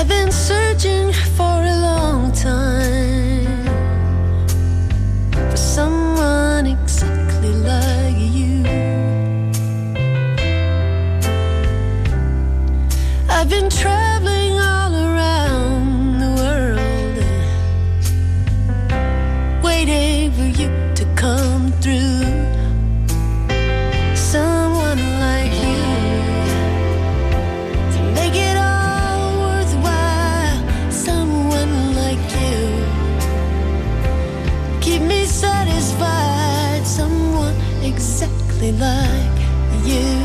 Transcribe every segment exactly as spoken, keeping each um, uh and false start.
I've been searching for a long time for someone exactly like you. I've been traveling all around the world, waiting for you to come through. Someone like you to make it all worthwhile. Someone like you keep me satisfied. Someone exactly like you.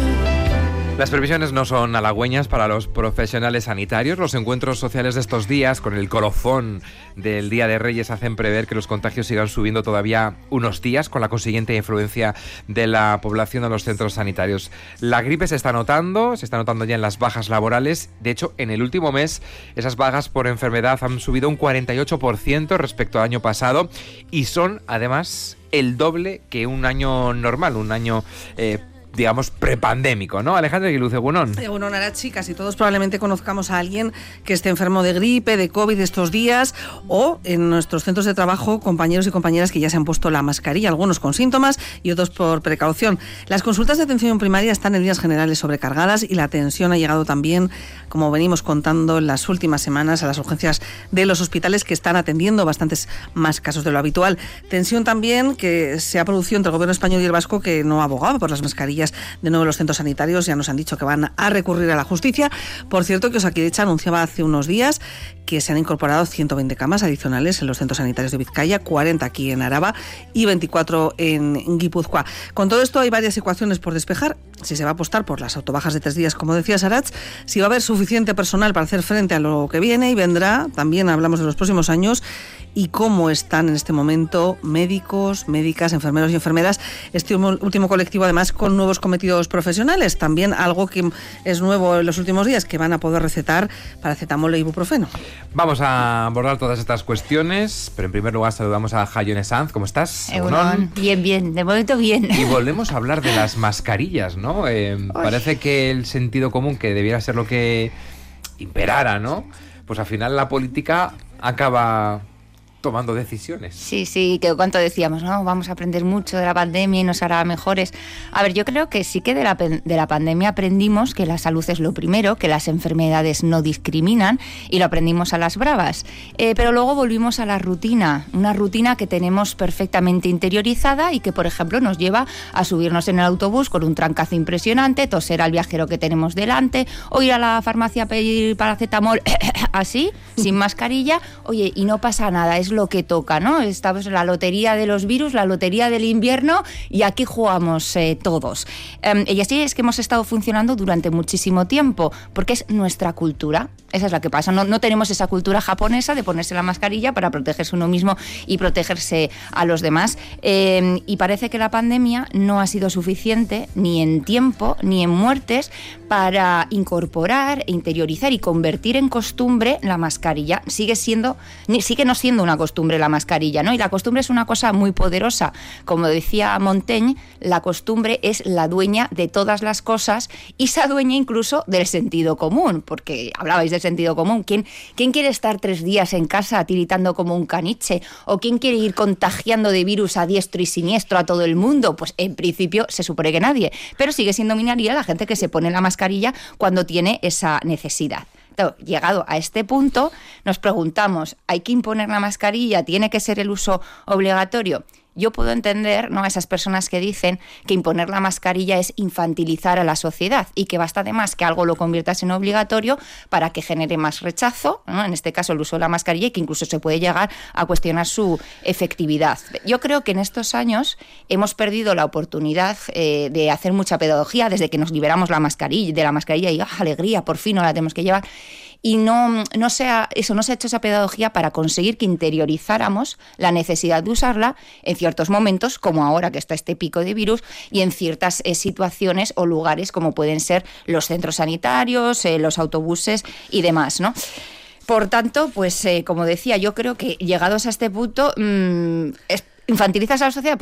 Las previsiones no son halagüeñas para los profesionales sanitarios. Los encuentros sociales de estos días, con el colofón del Día de Reyes, hacen prever que los contagios sigan subiendo todavía unos días, con la consiguiente influencia de la población en los centros sanitarios. La gripe se está notando, se está notando ya en las bajas laborales. De hecho, en el último mes, esas bajas por enfermedad han subido un cuarenta y ocho por ciento respecto al año pasado y son, además, el doble que un año normal, un año eh, digamos, prepandémico, ¿no? Alejandra Aguiluz, Egunon. Egunon, Arachi, casi todos probablemente conozcamos a alguien que esté enfermo de gripe, de COVID estos días, o en nuestros centros de trabajo, compañeros y compañeras que ya se han puesto la mascarilla, algunos con síntomas y otros por precaución. Las consultas de atención primaria están en líneas generales sobrecargadas y la tensión ha llegado también, como venimos contando en las últimas semanas, a las urgencias de los hospitales, que están atendiendo bastantes más casos de lo habitual. Tensión también que se ha producido entre el gobierno español y el vasco, que no abogaba por las mascarillas de nuevo los centros sanitarios. Ya nos han dicho que van a recurrir a la justicia. Por cierto, que Osakidetza anunciaba hace unos días que se han incorporado ciento veinte camas adicionales en los centros sanitarios de Vizcaya, cuarenta aquí en Araba y veinticuatro en Guipúzcoa. Con todo esto hay varias ecuaciones por despejar. Si se va a apostar por las autobajas de tres días, como decía Sarach, si va a haber suficiente personal para hacer frente a lo que viene y vendrá, también hablamos de los próximos años, y cómo están en este momento médicos, médicas, enfermeros y enfermeras, este último colectivo además con nuevos cometidos profesionales, también algo que es nuevo en los últimos días, que van a poder recetar paracetamol e ibuprofeno. Vamos a abordar todas estas cuestiones, pero en primer lugar saludamos a Jaione Sanz. ¿Cómo estás? Egunon. Bien, bien, de momento bien. Y volvemos a hablar de las mascarillas, ¿no? Eh, parece que el sentido común, que debiera ser lo que imperara, ¿no? Pues al final la política acaba tomando decisiones. Sí, sí, que cuánto decíamos, ¿no? Vamos a aprender mucho de la pandemia y nos hará mejores. A ver, yo creo que sí que de la, de la pandemia aprendimos que la salud es lo primero, que las enfermedades no discriminan, y lo aprendimos a las bravas. Eh, pero luego volvimos a la rutina, una rutina que tenemos perfectamente interiorizada y que, por ejemplo, nos lleva a subirnos en el autobús con un trancazo impresionante, toser al viajero que tenemos delante, o ir a la farmacia a pedir paracetamol así, sin mascarilla. Oye, y no pasa nada, es lo que toca, ¿no? Estamos en la lotería de los virus, la lotería del invierno, y aquí jugamos eh, todos. Um, y así es que hemos estado funcionando durante muchísimo tiempo, porque es nuestra cultura. Esa es la que pasa. No, no tenemos esa cultura japonesa de ponerse la mascarilla para protegerse uno mismo y protegerse a los demás. Eh, y parece que la pandemia no ha sido suficiente, ni en tiempo, ni en muertes, para incorporar, interiorizar y convertir en costumbre la mascarilla. Sigue siendo, sigue no siendo una costumbre la mascarilla, ¿no? Y la costumbre es una cosa muy poderosa. Como decía Montaigne, la costumbre es la dueña de todas las cosas y se adueña incluso del sentido común, porque hablabais del sentido común. ¿Quién, quién quiere estar tres días en casa tiritando como un caniche? ¿O quién quiere ir contagiando de virus a diestro y siniestro a todo el mundo? Pues en principio se supone que nadie, pero sigue siendo minoría la gente que se pone la mascarilla cuando tiene esa necesidad. Llegado a este punto, nos preguntamos, ¿hay que imponer la mascarilla? ¿Tiene que ser el uso obligatorio? Yo puedo entender, ¿no?, a esas personas que dicen que imponer la mascarilla es infantilizar a la sociedad y que basta además que algo lo conviertas en obligatorio para que genere más rechazo, ¿no? En este caso el uso de la mascarilla, y que incluso se puede llegar a cuestionar su efectividad. Yo creo que en estos años hemos perdido la oportunidad eh, de hacer mucha pedagogía desde que nos liberamos la mascarilla, de la mascarilla y ¡ah, alegría! Por fin no la tenemos que llevar. Y no, no se ha, eso no se ha hecho esa pedagogía para conseguir que interiorizáramos la necesidad de usarla en ciertos momentos, como ahora que está este pico de virus, y en ciertas eh, situaciones o lugares como pueden ser los centros sanitarios, eh, los autobuses y demás, ¿no? Por tanto, pues eh, como decía, yo creo que llegados a este punto, mmm, es, ¿infantilizas a la sociedad? Pues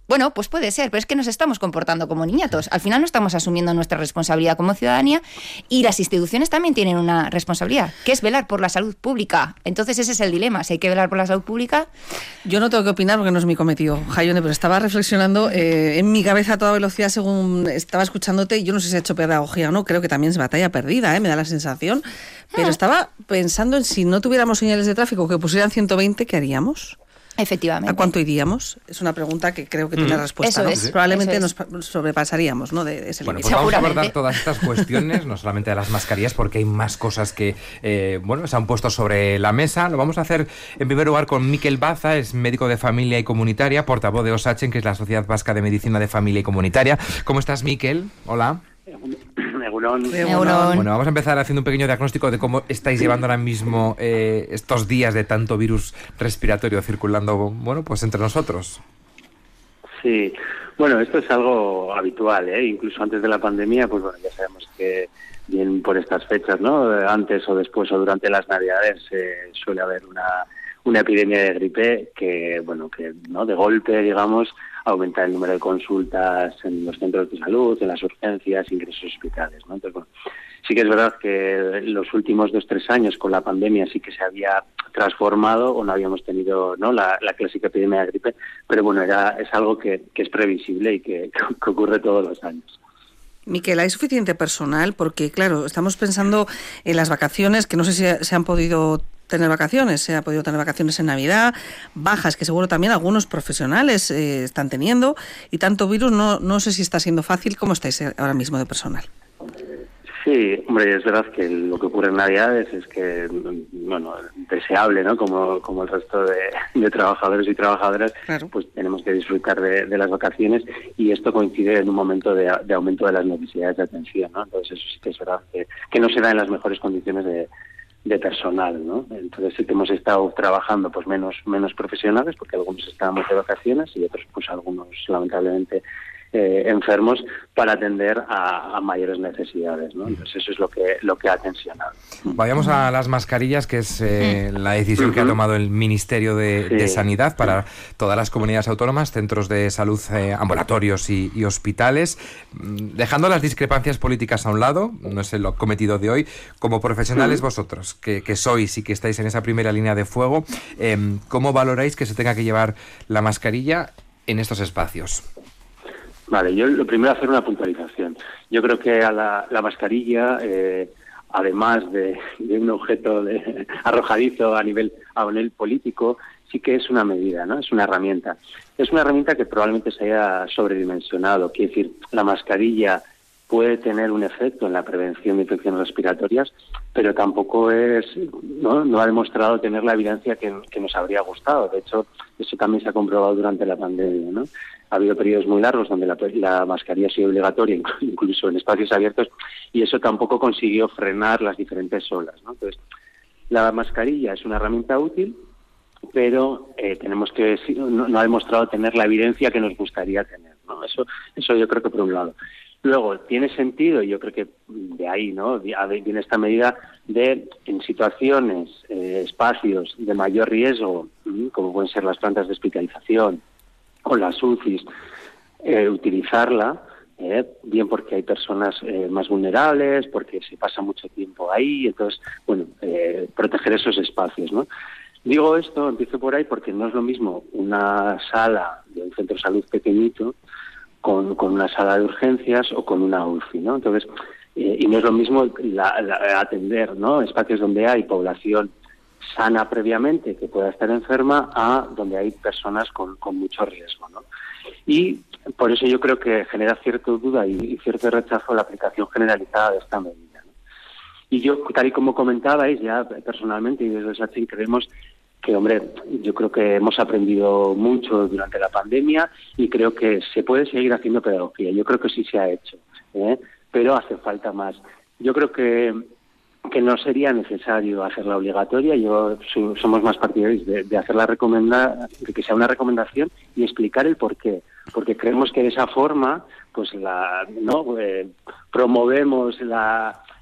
Bueno, pues puede ser, pero es que nos estamos comportando como niñatos. Al final no estamos asumiendo nuestra responsabilidad como ciudadanía y las instituciones también tienen una responsabilidad, que es velar por la salud pública. Entonces ese es el dilema, si hay que velar por la salud pública... Yo no tengo que opinar porque no es mi cometido, Jaione, pero estaba reflexionando eh, en mi cabeza a toda velocidad según estaba escuchándote. Yo no sé si ha hecho pedagogía o no, creo que también es batalla perdida, ¿eh? Me da la sensación. Pero ah. estaba pensando en si no tuviéramos señales de tráfico que pusieran ciento veinte, ¿qué haríamos? Efectivamente. ¿A cuánto iríamos? Es una pregunta que creo que tiene mm. respuesta. Eso ¿no? es, Probablemente eso es. nos sobrepasaríamos, ¿no? de, de ese bueno, límite. pues vamos a abordar todas estas cuestiones, no solamente de las mascarillas, porque hay más cosas que eh, bueno, se han puesto sobre la mesa. Lo vamos a hacer en primer lugar con Mikel Baza, es médico de familia y comunitaria, portavoz de Osachen, que es la Sociedad Vasca de Medicina de Familia y Comunitaria. ¿Cómo estás, Mikel? Hola. Egunon. Egunon. Bueno, vamos a empezar haciendo un pequeño diagnóstico de cómo estáis llevando ahora mismo eh, estos días de tanto virus respiratorio circulando, bueno, pues entre nosotros. Sí, bueno, esto es algo habitual, ¿eh? Incluso antes de la pandemia, pues bueno, ya sabemos que bien por estas fechas, ¿no? Antes o después o durante las Navidades eh, suele haber una, una epidemia de gripe que, bueno, que no de golpe, digamos, aumenta el número de consultas en los centros de salud, en las urgencias, ingresos hospitales, ¿no? Entonces, bueno, sí que es verdad que los últimos dos, tres años con la pandemia sí que se había transformado o no habíamos tenido, ¿no? la, la clásica epidemia de gripe, pero bueno, era, es algo que, que es previsible y que, que ocurre todos los años. Miquel, ¿hay suficiente personal? Porque, claro, estamos pensando en las vacaciones, que no sé si se han podido tener vacaciones, se ha podido tener vacaciones en Navidad, bajas que seguro también algunos profesionales eh, están teniendo, y tanto virus, no no sé si está siendo fácil. ¿Cómo estáis ahora mismo de personal? Sí, hombre, es verdad que lo que ocurre en Navidades es que, bueno, deseable, ¿no? Como, como el resto de, de trabajadores y trabajadoras, claro, pues tenemos que disfrutar de, de las vacaciones, y esto coincide en un momento de, de aumento de las necesidades de atención, ¿no? Entonces eso sí que es verdad que, que no se da en las mejores condiciones de de personal, ¿no? Entonces sí que hemos estado trabajando pues menos menos profesionales, porque algunos estábamos de vacaciones y otros pues algunos lamentablemente eh, enfermos, para atender a, a mayores necesidades, ¿no? Entonces eso es lo que lo que ha tensionado. Vayamos a las mascarillas, que es eh, la decisión uh-huh. que ha tomado el Ministerio de, sí. de Sanidad para todas las comunidades autónomas, centros de salud, eh, ambulatorios y, y hospitales. Dejando las discrepancias políticas a un lado, no es el cometido de hoy, como profesionales uh-huh. vosotros, que, que sois y que estáis en esa primera línea de fuego, eh, ¿cómo valoráis que se tenga que llevar la mascarilla en estos espacios? Vale, yo lo primero hacer una puntualización. Yo creo que a la, la mascarilla, eh, además de, de un objeto de, arrojadizo a nivel a nivel político, sí que es una medida, ¿no? Es una herramienta. Es una herramienta que probablemente se haya sobredimensionado. Quiere decir, la mascarilla puede tener un efecto en la prevención de infecciones respiratorias, pero tampoco es, no, no ha demostrado tener la evidencia que, que nos habría gustado. De hecho, eso también se ha comprobado durante la pandemia, ¿no? Ha habido periodos muy largos donde la, la mascarilla ha sido obligatoria, incluso en espacios abiertos, y eso tampoco consiguió frenar las diferentes olas, ¿no? Entonces, la mascarilla es una herramienta útil, pero eh, tenemos que no, no ha demostrado tener la evidencia que nos gustaría tener, ¿no? Eso, eso yo creo que por un lado. Luego, tiene sentido, y yo creo que de ahí, ¿no?, viene esta medida de, en situaciones, eh, espacios de mayor riesgo, como pueden ser las plantas de hospitalización o las U C Is, eh, utilizarla, eh, bien porque hay personas eh, más vulnerables, porque se pasa mucho tiempo ahí, entonces, bueno, eh, proteger esos espacios, ¿no? Digo esto, empiezo por ahí, porque no es lo mismo una sala de un centro de salud pequeñito con, con una sala de urgencias o con una U C I, ¿no? Entonces, eh, y no es lo mismo la, la, atender, ¿no?, espacios donde hay población sana previamente que pueda estar enferma a donde hay personas con, con mucho riesgo, ¿no? Y por eso yo creo que genera cierta duda y, y cierto rechazo la aplicación generalizada de esta medida, ¿no? Y yo, tal y como comentabais, ya personalmente y desde Osachen creemos que, hombre, yo creo que hemos aprendido mucho durante la pandemia y creo que se puede seguir haciendo pedagogía. Yo creo que sí se ha hecho, ¿eh? Pero hace falta más. Yo creo que que no sería necesario hacerla obligatoria. Yo so, somos más partidarios de, de hacerla recomendada, de que sea una recomendación y explicar el por qué, porque creemos que de esa forma pues la no eh, promovemos la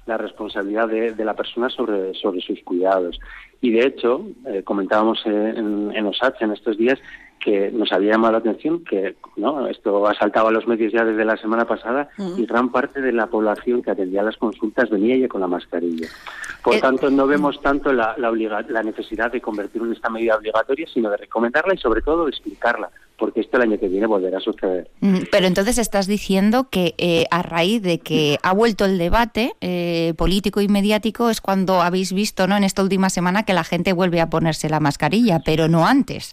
la responsabilidad de, de la persona sobre, sobre sus cuidados. Y de hecho, eh, comentábamos en, en OSATS en estos días que nos había llamado la atención que no esto ha saltado a los medios ya desde la semana pasada uh-huh. y gran parte de la población que atendía las consultas venía ya con la mascarilla. Por eh, tanto, no vemos tanto la, la, obliga- la necesidad de convertirlo en esta medida obligatoria, sino de recomendarla y sobre todo de explicarla, porque esto el año que viene volverá a suceder. Pero entonces estás diciendo que eh, a raíz de que ha vuelto el debate eh, político y mediático es cuando habéis visto, ¿no?, en esta última semana que la gente vuelve a ponerse la mascarilla, pero no antes.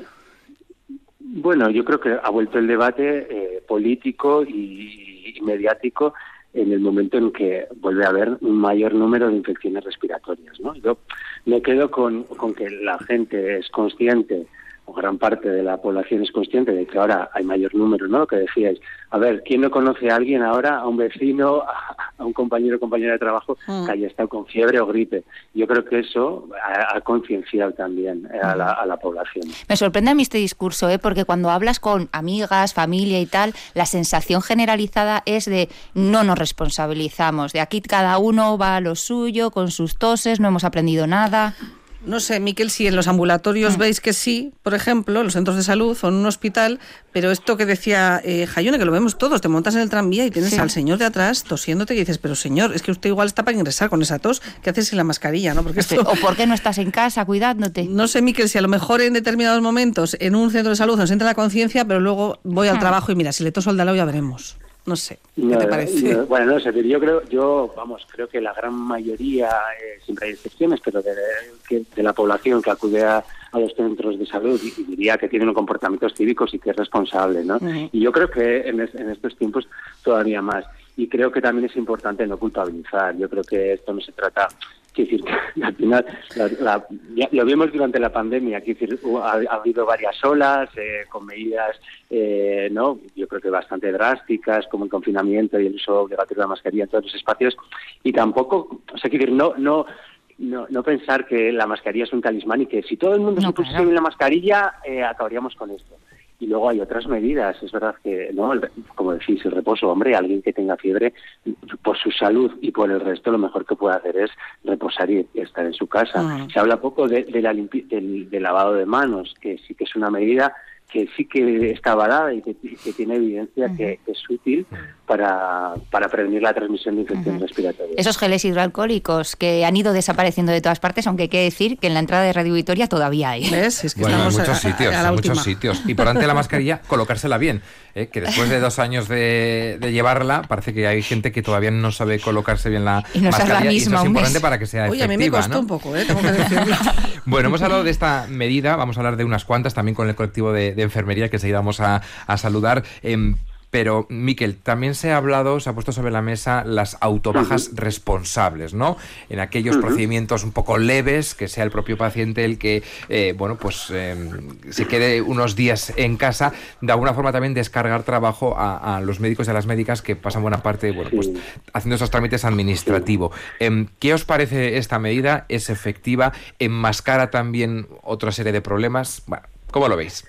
Bueno, yo creo que ha vuelto el debate eh, político y, y mediático en el momento en que vuelve a haber un mayor número de infecciones respiratorias, ¿no? Yo me quedo con, con que la gente es consciente, o gran parte de la población es consciente de que ahora hay mayor número, ¿no? Lo que decíais. A ver, ¿quién no conoce a alguien ahora, a un vecino, a, a un compañero o compañera de trabajo mm. que haya estado con fiebre o gripe? Yo creo que eso ha, ha concienciado también eh, a, la, a la población. Me sorprende a mí este discurso, ¿eh? Porque cuando hablas con amigas, familia y tal, la sensación generalizada es de no nos responsabilizamos, de aquí cada uno va a lo suyo, con sus toses, no hemos aprendido nada. No sé, Miquel, si en los ambulatorios mm. veis que sí, por ejemplo, en los centros de salud o en un hospital, pero esto que decía eh, Jayone, que lo vemos todos, te montas en el tranvía y tienes sí. al señor de atrás tosiéndote y dices, pero señor, es que usted igual está para ingresar con esa tos, ¿qué haces sin la mascarilla? ¿No? Porque esto... ¿O por qué no estás en casa cuidándote? No sé, Miquel, si a lo mejor en determinados momentos en un centro de salud nos entra la conciencia, pero luego voy al mm. trabajo y mira, si le toso al de al lado ya veremos. No sé, ¿qué no, te parece? No, bueno, no sé, pero yo creo, yo, vamos, creo que la gran mayoría, eh, siempre hay excepciones, pero de, de, de la población que acude a, a los centros de salud, y, y diría que tienen comportamientos cívicos y que es responsable, ¿no? Uh-huh. Y yo creo que en, es, en estos tiempos todavía más. Y creo que también es importante no culpabilizar. Yo creo que esto no se trata... Quiero decir, que al final, la, la, ya, lo vimos durante la pandemia, quiero decir, ha, ha habido varias olas eh, con medidas, eh, no, yo creo que bastante drásticas, como el confinamiento y el uso obligatorio de la mascarilla en todos los espacios, y tampoco, o sea, quiero decir, no, no, no, no pensar que la mascarilla es un talismán y que si todo el mundo no, se pusiera claro. bien la mascarilla, eh, acabaríamos con esto. Y luego hay otras medidas, es verdad que, no, el, como decís, el reposo, hombre, alguien que tenga fiebre, por su salud y por el resto, lo mejor que puede hacer es reposar y estar en su casa. Uh-huh. Se habla poco de, de la limpi- del, del lavado de manos, que sí que es una medida que sí que está avalada y que, que tiene evidencia uh-huh. que, que es útil para, para prevenir la transmisión de infecciones uh-huh. respiratorias. Esos geles hidroalcohólicos que han ido desapareciendo de todas partes, aunque hay que decir que en la entrada de Radio Vitoria todavía hay. ¿Ves? Es que bueno, estamos en muchos a, sitios, a, a la en última. muchos sitios. Y por ante la mascarilla, colocársela bien, ¿eh? Que después de dos años de, de llevarla, parece que hay gente que todavía no sabe colocarse bien la y no mascarilla. La misma, y eso es importante mes. Para que sea Oye, efectiva. A mí me costó ¿no? un poco, ¿eh? Tengo que decirlo. Bueno, hemos hablado de esta medida, vamos a hablar de unas cuantas, también con el colectivo de, de enfermería, que enseguida vamos a, a saludar. Eh, Pero, Miquel, también se ha hablado, se ha puesto sobre la mesa las autobajas uh-huh. responsables, ¿no? En aquellos uh-huh. procedimientos un poco leves, que sea el propio paciente el que, eh, bueno, pues eh, se quede unos días en casa, de alguna forma también descargar trabajo a, a los médicos y a las médicas que pasan buena parte, bueno, pues haciendo esos trámites administrativos. Eh, ¿Qué os parece esta medida? ¿Es efectiva? ¿Enmascara también otra serie de problemas? Bueno, ¿cómo lo veis?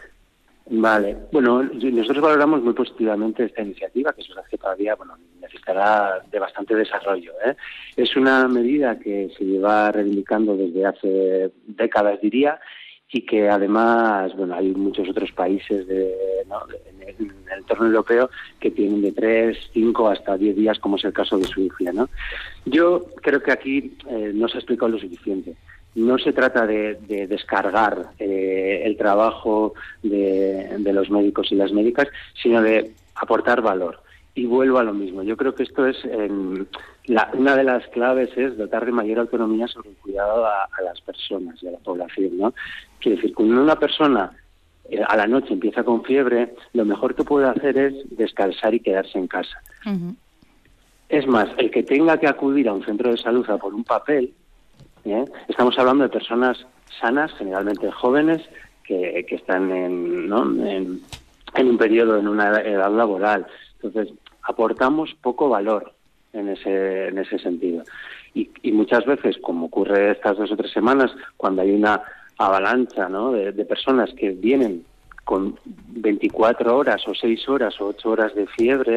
Vale, bueno, nosotros valoramos muy positivamente esta iniciativa, que es verdad que todavía, bueno, necesitará de bastante desarrollo, ¿eh? Es una medida que se lleva reivindicando desde hace décadas, diría, y que además, bueno, hay muchos otros países de, ¿no? en, el, en el entorno europeo que tienen de tres, cinco hasta diez días, como es el caso de Suiza, ¿no? Yo creo que aquí eh, no se ha explicado lo suficiente. No se trata de, de descargar eh, el trabajo de, de los médicos y las médicas, sino de aportar valor. Y vuelvo a lo mismo. Yo creo que esto es eh, la, una de las claves es dotar de mayor autonomía sobre el cuidado a, a las personas y a la población, ¿no? Quiere decir, cuando una persona eh, a la noche empieza con fiebre, lo mejor que puede hacer es descansar y quedarse en casa. Uh-huh. Es más, el que tenga que acudir a un centro de salud a por un papel, ¿eh? Estamos hablando de personas sanas, generalmente jóvenes, que, que están en, ¿no? en, en un periodo, en una edad laboral. Entonces, aportamos poco valor en ese, en ese sentido. Y, y muchas veces, como ocurre estas dos o tres semanas, cuando hay una avalancha, ¿no? de, de personas que vienen con veinticuatro horas o seis horas o ocho horas de fiebre,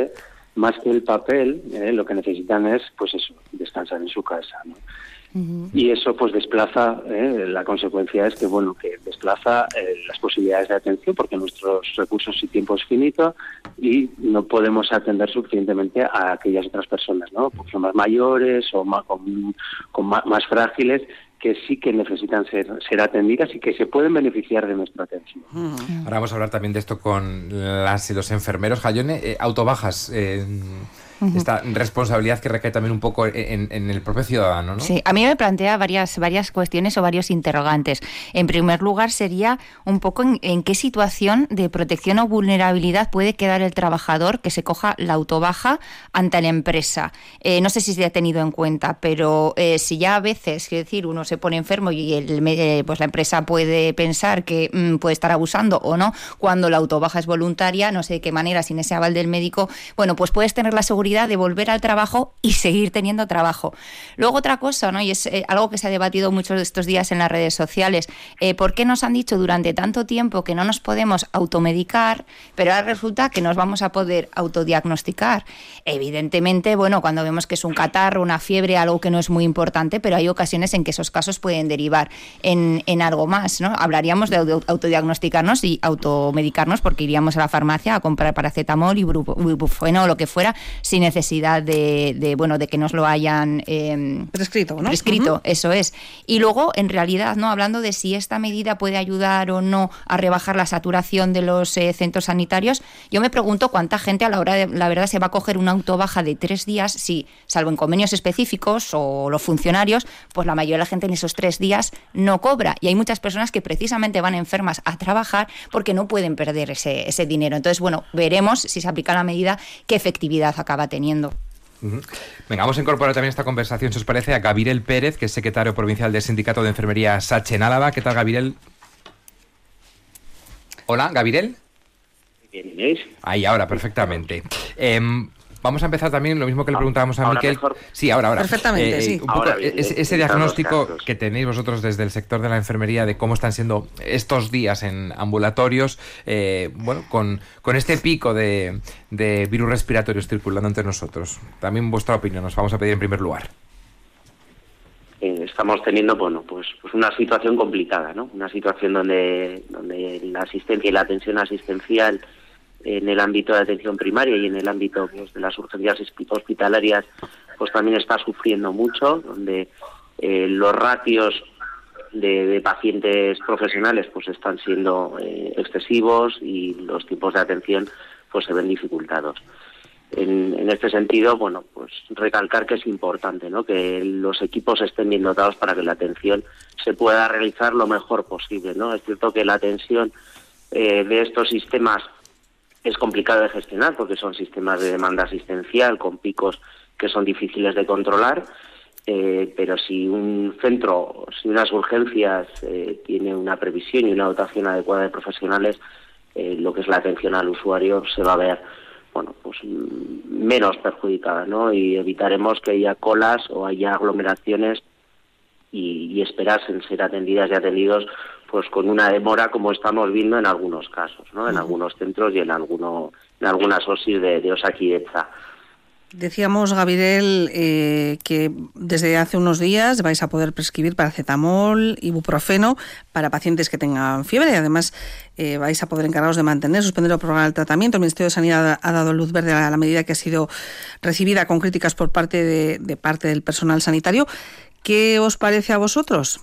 más que el papel, eh, lo que necesitan es, pues eso, descansar en su casa, ¿no? Uh-huh. Y eso pues desplaza, eh, la consecuencia es que, bueno, que desplaza eh, las posibilidades de atención, porque nuestros recursos y tiempo es finito y no podemos atender suficientemente a aquellas otras personas, ¿no? Porque son más mayores o más, con, con más, más frágiles, que sí que necesitan ser, ser atendidas y que se pueden beneficiar de nuestra atención. Uh-huh. Ahora vamos a hablar también de esto con las y los enfermeros. Jayone, eh, autobajas, eh, uh-huh. esta responsabilidad que recae también un poco en, en el propio ciudadano, ¿no? Sí, a mí me plantea varias, varias cuestiones o varios interrogantes. En primer lugar, sería un poco en, en qué situación de protección o vulnerabilidad puede quedar el trabajador que se coja la autobaja ante la empresa. Eh, no sé si se ha tenido en cuenta, pero eh, si ya a veces, quiero decir, uno se pone enfermo y el, eh, pues la empresa puede pensar que mmm, puede estar abusando o no, cuando la autobaja es voluntaria, no sé de qué manera, sin ese aval del médico, bueno, pues puedes tener la seguridad de volver al trabajo y seguir teniendo trabajo. Luego otra cosa, ¿no? Y es eh, algo que se ha debatido mucho estos días en las redes sociales, eh, ¿por qué nos han dicho durante tanto tiempo que no nos podemos automedicar, pero ahora resulta que nos vamos a poder autodiagnosticar? Evidentemente, bueno, cuando vemos que es un catarro, una fiebre, algo que no es muy importante, pero hay ocasiones en que esos casos pueden derivar en, en algo más, ¿no? Hablaríamos de autodiagnosticarnos y automedicarnos porque iríamos a la farmacia a comprar paracetamol, ibuprofeno o lo que fuera, sin necesidad de, de bueno, de que nos lo hayan eh, prescrito, ¿no? Prescrito, uh-huh. Eso es. Y luego, en realidad, ¿no? Hablando de si esta medida puede ayudar o no a rebajar la saturación de los eh, centros sanitarios, yo me pregunto cuánta gente a la hora de la verdad se va a coger una autobaja de tres días si, salvo en convenios específicos o los funcionarios, pues la mayoría de la gente en esos tres días no cobra. Y hay muchas personas que precisamente van enfermas a trabajar porque no pueden perder ese, ese dinero. Entonces, bueno, veremos si se aplica la medida, qué efectividad acaba teniendo. Uh-huh. Venga, vamos a incorporar también esta conversación, si os parece, a Gabriel Pérez, que es secretario provincial del Sindicato de Enfermería SACHE en Álava. ¿Qué tal, Gabriel? Hola, Gabriel. ¿Bien? Ahí, ahora, perfectamente. Eh, Vamos a empezar también lo mismo que le preguntábamos a ¿Ahora Miquel. mejor? Sí, ahora, ahora. Perfectamente, eh, sí. Un poco Ahora bien, ese, ese en diagnóstico casos. que tenéis vosotros desde el sector de la enfermería de cómo están siendo estos días en ambulatorios, eh, bueno, con, con este pico de, de virus respiratorios circulando entre nosotros. También vuestra opinión nos vamos a pedir en primer lugar. Eh, estamos teniendo, bueno, pues, pues una situación complicada, ¿no? Una situación donde, donde la asistencia y la atención asistencial en el ámbito de atención primaria y en el ámbito, pues, de las urgencias hospitalarias, pues también está sufriendo mucho, donde eh, los ratios de, de pacientes profesionales pues están siendo eh, excesivos y los tiempos de atención pues se ven dificultados. En, en este sentido, bueno, pues recalcar que es importante, ¿no?, que los equipos estén bien dotados para que la atención se pueda realizar lo mejor posible, ¿no? Es cierto que la atención eh, de estos sistemas es complicado de gestionar porque son sistemas de demanda asistencial con picos que son difíciles de controlar, eh, pero si un centro, si unas urgencias eh, tiene una previsión y una dotación adecuada de profesionales, eh, lo que es la atención al usuario se va a ver, bueno, pues menos perjudicada, ¿no? Y evitaremos que haya colas o haya aglomeraciones y, y esperas en ser atendidas y atendidos pues con una demora como estamos viendo en algunos casos, ¿no? En algunos centros y en alguno, en algunas O S I de, de Osakidetza. Decíamos, Gabriel, eh, que desde hace unos días vais a poder prescribir paracetamol, ibuprofeno para pacientes que tengan fiebre. Además, eh, vais a poder encargaros de mantener, suspender o prorrogar el tratamiento. El Ministerio de Sanidad ha dado luz verde a la medida que ha sido recibida con críticas por parte de, de parte del personal sanitario. ¿Qué os parece a vosotros?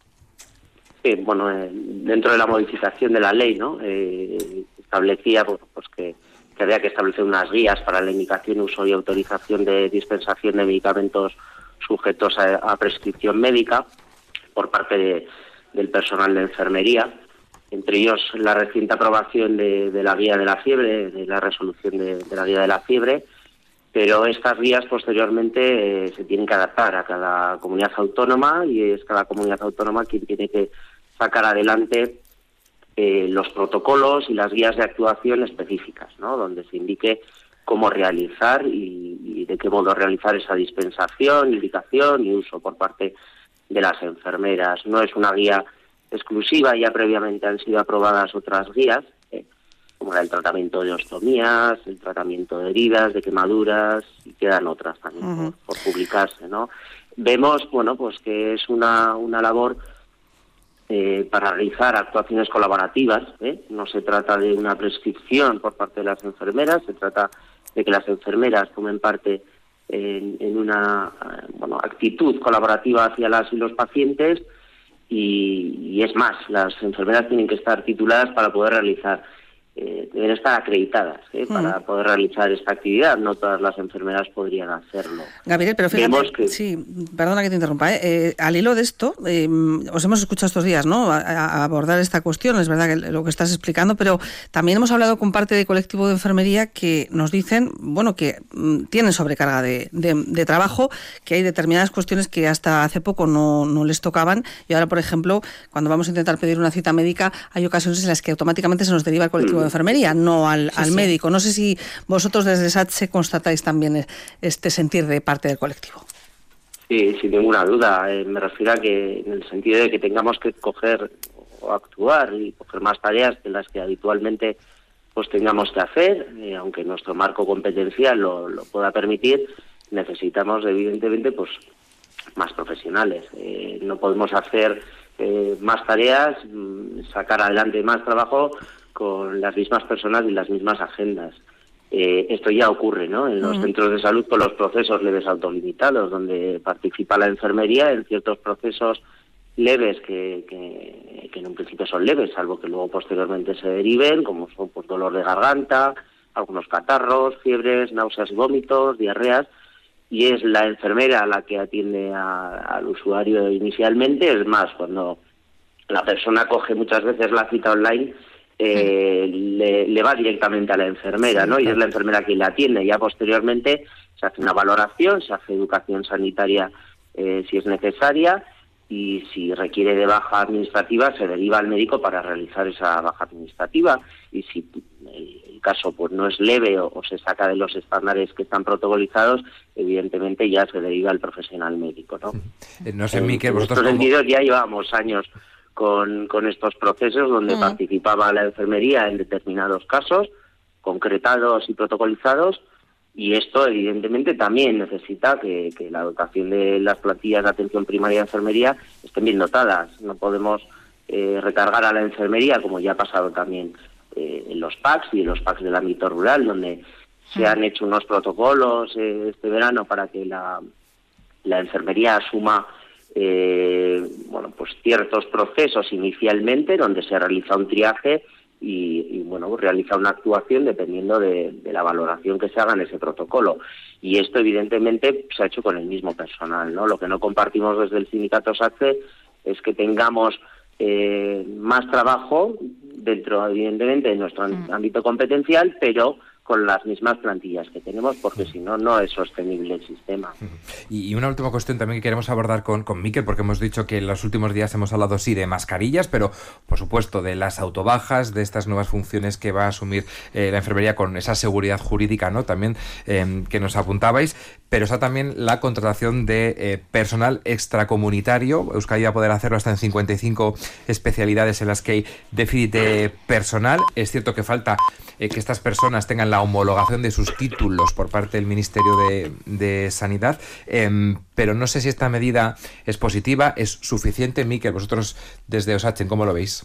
Sí, bueno, eh, dentro de la modificación de la ley, ¿no?, eh, establecía pues, pues que, que había que establecer unas guías para la indicación, uso y autorización de dispensación de medicamentos sujetos a, a prescripción médica por parte de, del personal de enfermería, entre ellos la reciente aprobación de, de la guía de la fiebre, de la resolución de, de la guía de la fiebre, pero estas guías posteriormente eh, se tienen que adaptar a cada comunidad autónoma y es cada comunidad autónoma quien tiene que sacar adelante eh, los protocolos y las guías de actuación específicas, ¿no?, donde se indique cómo realizar y, y de qué modo realizar esa dispensación, indicación y uso por parte de las enfermeras. No es una guía exclusiva, ya previamente han sido aprobadas otras guías, eh, como como era el tratamiento de ostomías, el tratamiento de heridas, de quemaduras, y quedan otras también uh-huh. por, por publicarse, ¿no? Vemos, bueno, pues que es una, una labor eh, para realizar actuaciones colaborativas, ¿eh? No se trata de una prescripción por parte de las enfermeras, se trata de que las enfermeras tomen parte en, en una bueno, actitud colaborativa hacia las y los pacientes y, y es más, las enfermeras tienen que estar tituladas para poder realizar, eh, deben estar acreditadas ¿eh? mm. para poder realizar esta actividad. No todas las enfermeras podrían hacerlo. Gabriel, pero fíjate, que... sí, perdona que te interrumpa, ¿eh? Eh, al hilo de esto, eh, os hemos escuchado estos días, ¿no?, a, a abordar esta cuestión, es verdad que lo que estás explicando, pero también hemos hablado con parte del colectivo de enfermería que nos dicen, bueno, que mm, tienen sobrecarga de, de, de trabajo, que hay determinadas cuestiones que hasta hace poco no, no les tocaban, y ahora, por ejemplo, cuando vamos a intentar pedir una cita médica, hay ocasiones en las que automáticamente se nos deriva el colectivo mm. de enfermería, no al, sí, al sí. médico. No sé si vosotros desde S A T S E constatáis también este sentir de parte del colectivo. Sí, sin ninguna duda. Eh, me refiero a que en el sentido de que tengamos que coger o actuar y coger más tareas que las que habitualmente pues tengamos que hacer, eh, aunque nuestro marco competencial lo, lo pueda permitir, necesitamos evidentemente pues más profesionales. Eh, no podemos hacer eh, más tareas, sacar adelante más trabajo con las mismas personas y las mismas agendas. Eh, esto ya ocurre, ¿no?, en los uh-huh. centros de salud con los procesos leves autolimitados, donde participa la enfermería en ciertos procesos leves que, que, que en un principio son leves, salvo que luego posteriormente se deriven, como son pues, dolor de garganta, algunos catarros, fiebres, náuseas y vómitos, diarreas, y es la enfermera la que atiende a, al usuario inicialmente. Es más, cuando la persona coge muchas veces la cita online, Eh, sí. le, le va directamente a la enfermera, sí, ¿no? Claro. Y es la enfermera quien la atiende. Ya posteriormente se hace una valoración, se hace educación sanitaria eh, si es necesaria, y si requiere de baja administrativa se deriva al médico para realizar esa baja administrativa, y si el, el caso pues no es leve o, o se saca de los estándares que están protocolizados, evidentemente ya se deriva al profesional médico, ¿no? Eh, no sé, Miquel, en estos sentidos ya llevamos años Con, con estos procesos donde mm. participaba la enfermería en determinados casos, concretados y protocolizados, y esto evidentemente también necesita que, que la dotación de las plantillas de atención primaria de enfermería estén bien dotadas. No podemos eh, recargar a la enfermería, como ya ha pasado también eh, en los P A Cs y en los P A Cs del ámbito rural, donde mm. se han hecho unos protocolos eh, este verano para que la, la enfermería asuma Eh, bueno, pues ciertos procesos inicialmente donde se realiza un triaje y, y bueno, realiza una actuación dependiendo de, de la valoración que se haga en ese protocolo. Y esto evidentemente se ha hecho con el mismo personal, ¿no? Lo que no compartimos desde el sindicato S A T S E es que tengamos eh, más trabajo dentro, evidentemente, de nuestro mm. ámbito competencial, pero con las mismas plantillas que tenemos, porque si no, no es sostenible el sistema. Y una última cuestión también que queremos abordar con, con Miquel, porque hemos dicho que en los últimos días hemos hablado, sí, de mascarillas, pero, por supuesto, de las autobajas, de estas nuevas funciones que va a asumir eh, la enfermería con esa seguridad jurídica, ¿no?, también eh, que nos apuntabais, pero está también la contratación de eh, personal extracomunitario. Euskadi va a poder hacerlo hasta en cincuenta y cinco especialidades en las que hay déficit de personal. Es cierto que falta eh, que estas personas tengan la homologación de sus títulos por parte del Ministerio de, de Sanidad, eh, pero no sé si esta medida es positiva, es suficiente. Miquel, vosotros desde Osatzen, ¿cómo lo veis?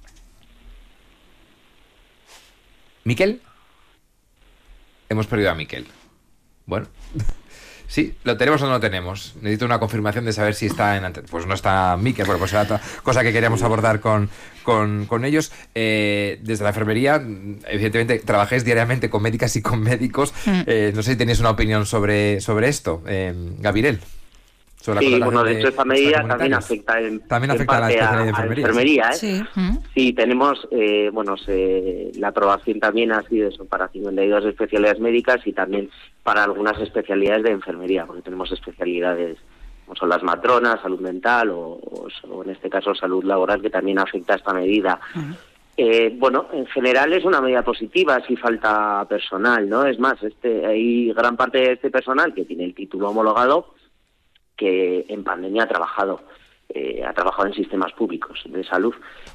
¿Miquel? Hemos perdido a Miquel. Bueno, sí, ¿lo tenemos o no lo tenemos? Necesito una confirmación de saber si está en antena. Pues no está Miquel, bueno, pues era otra cosa que queríamos abordar con, con, con ellos. Eh, desde la enfermería, evidentemente, trabajáis diariamente con médicas y con médicos. Mm. Eh, no sé si tenéis una opinión sobre, sobre esto, eh, Gabriel. Sí, bueno, de hecho esta medida también afecta en, también afecta en a la especialidad de enfermería. A enfermería, ¿eh? Sí, sí tenemos, eh, bueno, se, la aprobación también ha sido eso para cincuenta y dos especialidades médicas y también para algunas especialidades de enfermería, porque tenemos especialidades como son las matronas, salud mental o, o, o en este caso salud laboral, que también afecta a esta medida. Uh-huh. Eh, bueno, en general es una medida positiva si falta personal, ¿no? Es más, este hay gran parte de este personal que tiene el título homologado que en pandemia ha trabajado eh, ha trabajado en sistemas públicos de salud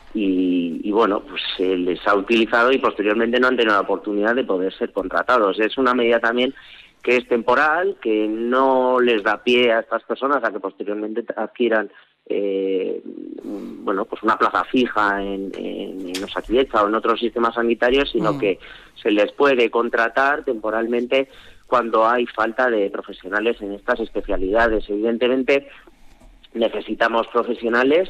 y, y bueno, pues se les ha utilizado y posteriormente no han tenido la oportunidad de poder ser contratados. Es una medida también que es temporal, que no les da pie a estas personas a que posteriormente adquieran eh, bueno, pues una plaza fija en, en, en Osakidetza o en otros sistemas sanitarios, sino mm. que se les puede contratar temporalmente cuando hay falta de profesionales en estas especialidades. Evidentemente necesitamos profesionales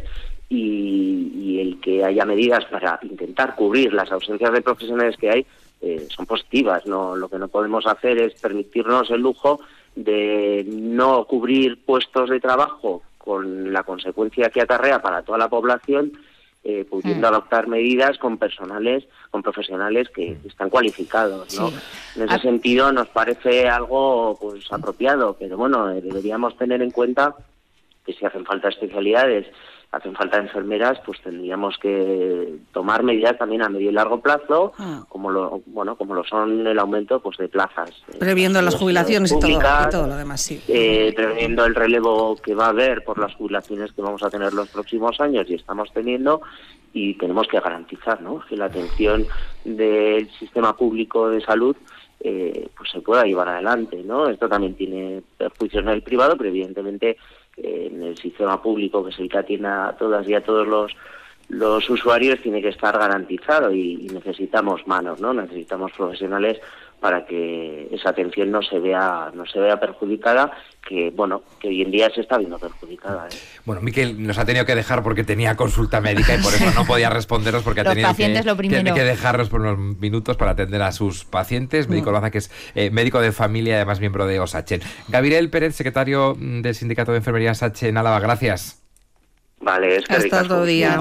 y, y el que haya medidas para intentar cubrir las ausencias de profesionales que hay Eh, son positivas. No, lo que no podemos hacer es permitirnos el lujo de no cubrir puestos de trabajo con la consecuencia que acarrea para toda la población, eh, pudiendo mm. adoptar medidas con personales, con profesionales que están cualificados, ¿no? Sí. En ese ah. sentido nos parece algo pues apropiado, pero bueno, deberíamos tener en cuenta que si hacen falta especialidades, hacen falta enfermeras, pues tendríamos que tomar medidas también a medio y largo plazo, ah. como lo bueno como lo son el aumento pues de plazas. Previendo las jubilaciones públicas, y, todo, y todo lo demás, sí. Eh, previendo el relevo que va a haber por las jubilaciones que vamos a tener los próximos años y estamos teniendo, y tenemos que garantizar, ¿no?, que la atención del sistema público de salud eh, pues se pueda llevar adelante, ¿no? Esto también tiene perjuicios en el privado, pero evidentemente en el sistema público, que es el que atiende a todas y a todos los los usuarios, tiene que estar garantizado y, y necesitamos manos, ¿no? Necesitamos profesionales para que esa atención no se vea no se vea perjudicada, que bueno, que hoy en día se está viendo perjudicada, ¿eh? Bueno, Miquel nos ha tenido que dejar porque tenía consulta médica y por eso no podía responderos, porque ha tenido que, tiene que dejarnos por unos minutos para atender a sus pacientes. Médico Loza, que es eh, médico de familia y además miembro de Osachen. Gabriel Pérez, secretario del Sindicato de Enfermería Osachen Álava, gracias. Vale, es que hasta otro día.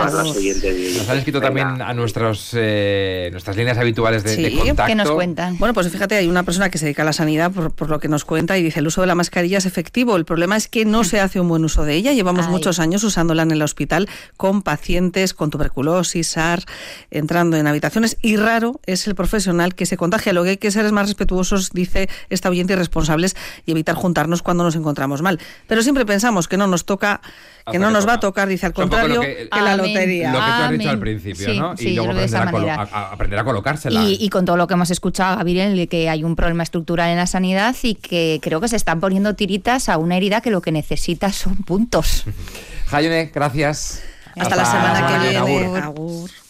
Nos han escrito Venga. también a nuestros eh, nuestras líneas habituales de, sí, de contacto. ¿Qué nos cuentan? Bueno, pues fíjate, hay una persona que se dedica a la sanidad por, por lo que nos cuenta y dice: el uso de la mascarilla es efectivo, el problema es que no se hace un buen uso de ella. Llevamos Ay. muchos años usándola en el hospital con pacientes con tuberculosis, SARS, entrando en habitaciones, y raro es el profesional que se contagia. Lo que hay que ser es más respetuosos, dice esta oyente, y responsables, y evitar juntarnos cuando nos encontramos mal. Pero siempre pensamos que no nos toca, que no nos va a tocar, dice al contrario, que, que la lotería. Lo que tú has dicho al principio, sí, ¿no? Sí, y luego aprender a, colo- a, a aprender a colocársela. Y, y con todo lo que hemos escuchado, Gabriel, de que hay un problema estructural en la sanidad y que creo que se están poniendo tiritas a una herida que lo que necesita son puntos. Jaione, gracias. Hasta, Hasta la semana que viene. Agur. Agur.